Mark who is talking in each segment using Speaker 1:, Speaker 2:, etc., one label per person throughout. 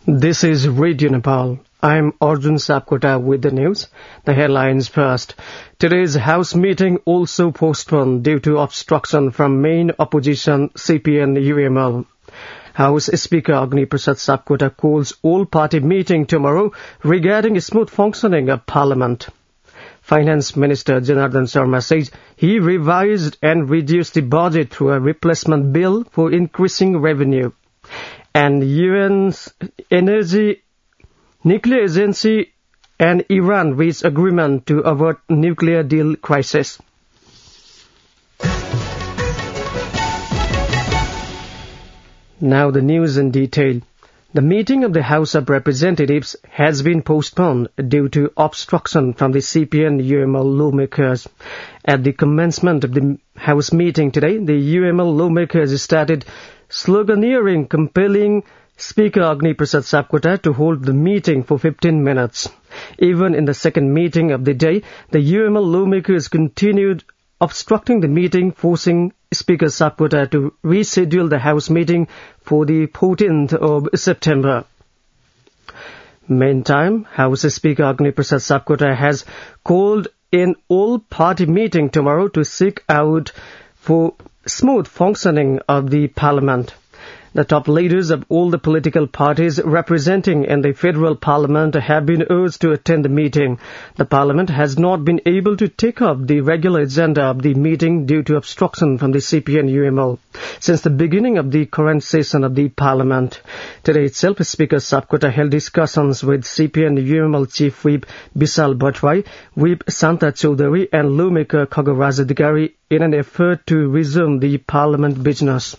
Speaker 1: This is Radio Nepal. I'm Arjun Sapkota with the news. The headlines first. Today's House meeting also postponed due to obstruction from main opposition CPN-UML. House Speaker Agni Prasad Sapkota calls all-party meeting tomorrow regarding smooth functioning of Parliament. Finance Minister Janardhan Sharma says he revised and reduced the budget through a replacement bill for increasing revenue. And UN's Energy Nuclear Agency and Iran reached agreement to avert nuclear deal crisis. Now the news in detail. The meeting of the House of Representatives has been postponed due to obstruction from the CPN-UML lawmakers. At the commencement of the House meeting today, the UML lawmakers started sloganeering, compelling Speaker Agni Prasad Sapkota to hold the meeting for 15 minutes. Even in the second meeting of the day, the UML lawmakers continued obstructing the meeting, forcing Speaker Sapkota to reschedule the House meeting for the 14th of September. Meantime, House Speaker Agni Prasad Sapkota has called an all-party meeting tomorrow to seek out for smooth functioning of the Parliament. The top leaders of all the political parties representing in the federal parliament have been urged to attend the meeting. The parliament has not been able to take up the regular agenda of the meeting due to obstruction from the CPN-UML since the beginning of the current session of the parliament. Today itself, Speaker Sapkota held discussions with CPN-UML Chief Whip Vishal Bhattwai, Whip Santa Chaudhary and lawmaker Khagaraj Adhikari in an effort to resume the parliament business.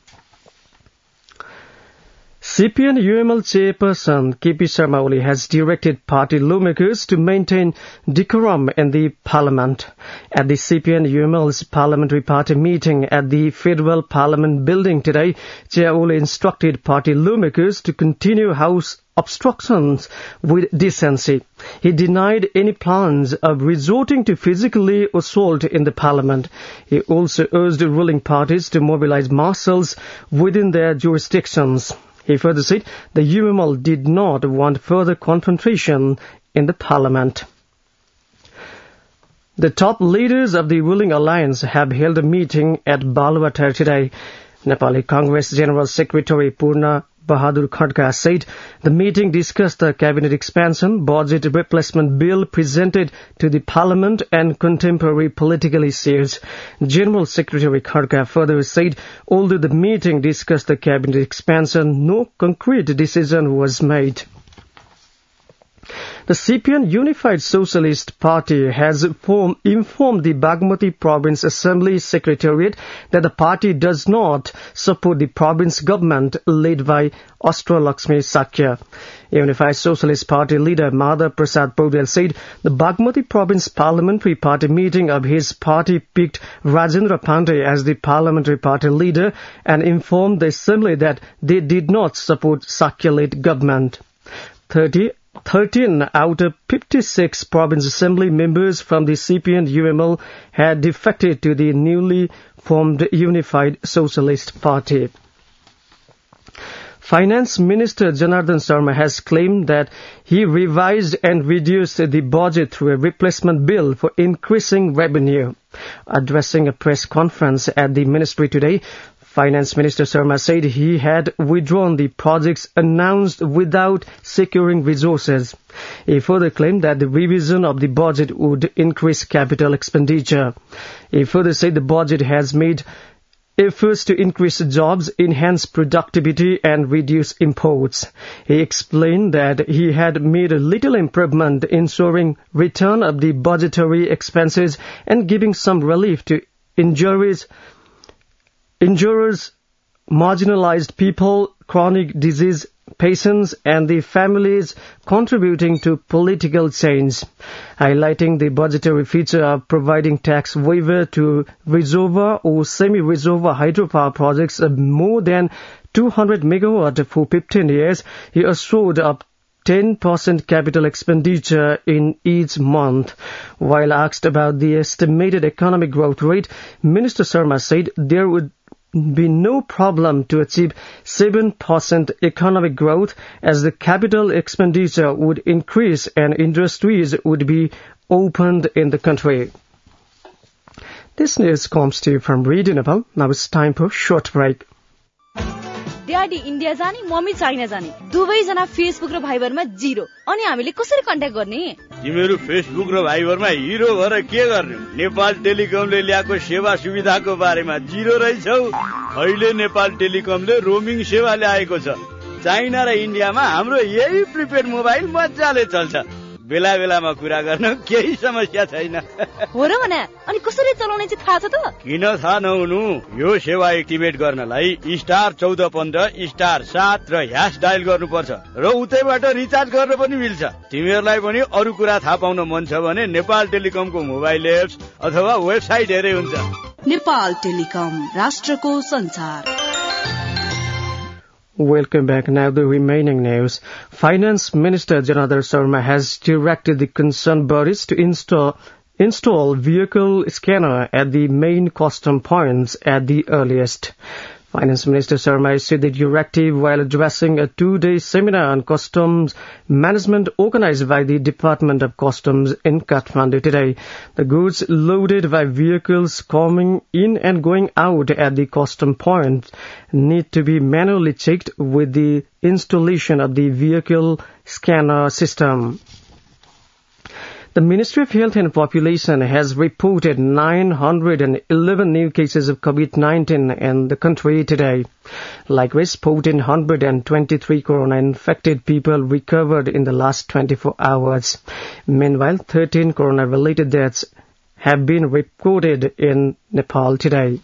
Speaker 1: CPN-UML chairperson KP Sharma Oli has directed party lawmakers to maintain decorum in the parliament. At the CPN-UML's parliamentary party meeting at the Federal Parliament building today, Chair Oli instructed party lawmakers to continue House obstructions with decency. He denied any plans of resorting to physically assault in the parliament. He also urged the ruling parties to mobilize marshals within their jurisdictions. He further said the UML did not want further confrontation in the parliament. The top leaders of the ruling alliance have held a meeting at Baluwatar today. Nepali Congress General Secretary Purna Bahadur Khadka said the meeting discussed the cabinet expansion, budget replacement bill presented to the parliament and contemporary political issues. General Secretary Khadka further said although the meeting discussed the cabinet expansion, no concrete decision was made. The CPN Unified Socialist Party has informed the Bagmati Province Assembly Secretariat that the party does not support the province government led by Astralakshmi Sakya. Unified Socialist Party leader Madhav Prasad Paudel said the Bagmati Province Parliamentary Party meeting of his party picked Rajendra Pandey as the parliamentary party leader and informed the assembly that they did not support Sakya-led government. 13 out of 56 province assembly members from the CPN-UML had defected to the newly formed Unified Socialist Party. Finance Minister Janardhan Sharma has claimed that he revised and reduced the budget through a replacement bill for increasing revenue. Addressing a press conference at the ministry today, Finance Minister Sharma said he had withdrawn the projects announced without securing resources. He further claimed that the revision of the budget would increase capital expenditure. He further said the budget has made efforts to increase jobs, enhance productivity and reduce imports. He explained that he had made a little improvement ensuring return of the budgetary expenses and giving some relief to injurers, marginalized people, chronic disease patients and the families contributing to political change, highlighting the budgetary feature of providing tax waiver to reservoir or semi-reservoir hydropower projects of more than 200 megawatt for 15 years. He assured up 10% capital expenditure in each month. While asked about the estimated economic growth rate, Minister Sharma said there would be no problem to achieve 7% economic growth as the capital expenditure would increase and industries would be opened in the country. This news comes to you from Radio Nepal. Now it's time for a short break.
Speaker 2: Daddy India जाने mummy China जाने दुवैजना Facebook र भाइबरमा zero अनि हामीले कसरी contact गर्ने
Speaker 3: तिमीहरू Facebook र भाइबरमा हिरो भएर के गर्ने नेपाल टेलिकमले ल्याएको सेवा सुविधाको बारेमा जिरो रहेछौ अहिले नेपाल टेलिकमले रोमिङ सेवा ल्याएको छ चाइना र इन्डियामा हाम्रो यही प्रिपेड मोबाइल मजाले चल्छ बेला बेलामा कुरा गर्न केही समस्या छैन
Speaker 2: हो र भने अनि कसरी चलाउने चाहिँ थाहा छ त
Speaker 3: किन थाहा नहुनु यो सेवा एक्टिभेट गर्नलाई *1414*7 र # डायल गर्नुपर्छ र उतैबाट रिचार्ज गर्न पनि मिल्छ तिमीहरूलाई पनि अरू कुरा थाहा पाउन मन छ भने नेपाल टेलिकमको मोबाइल एप्स अथवा वेबसाइट हेरे हुन्छ
Speaker 4: नेपाल टेलिकम राष्ट्रको संचार
Speaker 1: Welcome back. Now the remaining news. Finance Minister Janardhan Sharma has directed the concerned bodies to install vehicle scanner at the main custom points at the earliest. Finance Minister Sharma issued the directive while addressing a 2-day seminar on customs management organized by the Department of Customs in Kathmandu today. The goods loaded by vehicles coming in and going out at the custom point need to be manually checked with the installation of the vehicle scanner system. The Ministry of Health and Population has reported 911 new cases of COVID-19 in the country today. Likewise, 1,423 corona-infected people recovered in the last 24 hours. Meanwhile, 13 corona-related deaths have been recorded in Nepal today.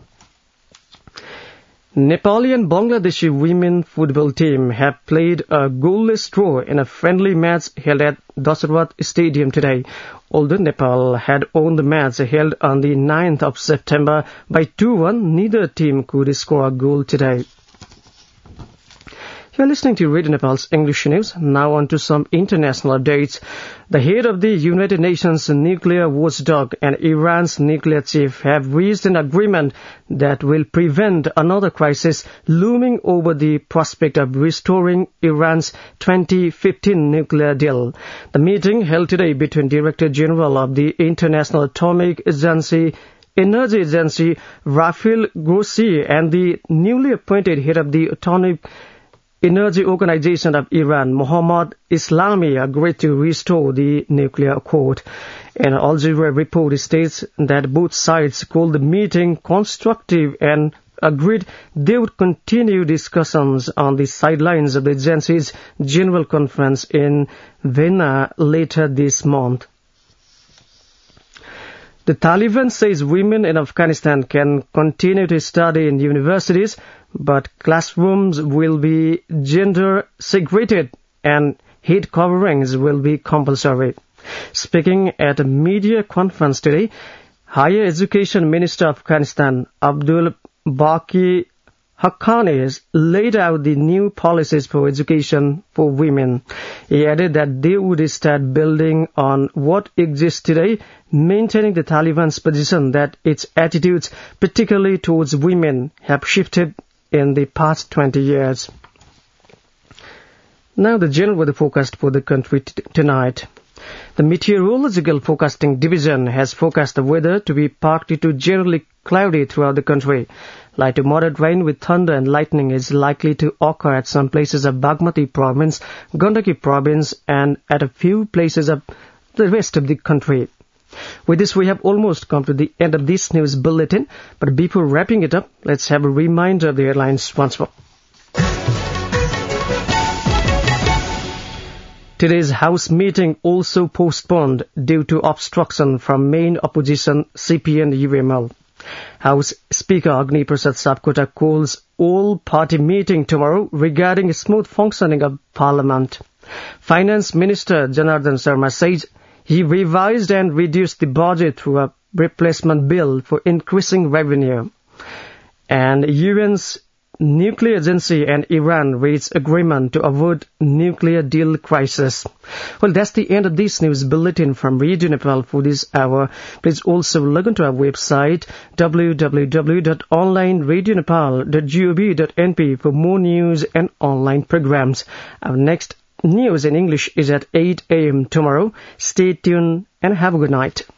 Speaker 1: Nepali and Bangladeshi women football team have played a goalless draw in a friendly match held at Dasarath Stadium today. Although Nepal had won the match held on the 9th of September by 2-1, neither team could score a goal today. You're listening to Radio Nepal's English News. Now on to some international updates. The head of the United Nations nuclear watchdog and Iran's nuclear chief have reached an agreement that will prevent another crisis looming over the prospect of restoring Iran's 2015 nuclear deal. The meeting held today between Director General of the International Atomic Energy Agency, Rafael Grossi, and the newly appointed head of the Atomic Energy Organization of Iran, Mohammad Islami, agreed to restore the nuclear accord. An Al Jazeera report states that both sides called the meeting constructive and agreed they would continue discussions on the sidelines of the agency's General Conference in Vienna later this month. The Taliban says women in Afghanistan can continue to study in universities, but classrooms will be gender segregated and head coverings will be compulsory. Speaking at a media conference today, Higher Education Minister of Afghanistan, Abdul Baqi Haqqani, laid out the new policies for education for women. He added that they would start building on what exists today, maintaining the Taliban's position that its attitudes, particularly towards women, have shifted in the past 20 years. Now the general weather forecast for the country tonight. The Meteorological Forecasting Division has forecast the weather to be partly to generally cloudy throughout the country. Light to moderate rain with thunder and lightning is likely to occur at some places of Bagmati province, Gandaki province, and at a few places of the rest of the country. With this, we have almost come to the end of this news bulletin, but before wrapping it up, let's have a reminder of the airline's once more. Today's House meeting also postponed due to obstruction from main opposition CPN-UML. House Speaker Agni Prasad Sapkota calls all-party meeting tomorrow regarding smooth functioning of Parliament. Finance Minister Janardhan Sharma says he revised and reduced the budget through a replacement bill for increasing revenue. And UN's nuclear agency and Iran reach agreement to avoid nuclear deal crisis. Well, that's the end of this news bulletin from Radio Nepal for this hour. Please also log on to our website www.onlineradionepal.gov.np for more news and online programs. Our next news in English is at 8 a.m. tomorrow. Stay tuned and have a good night.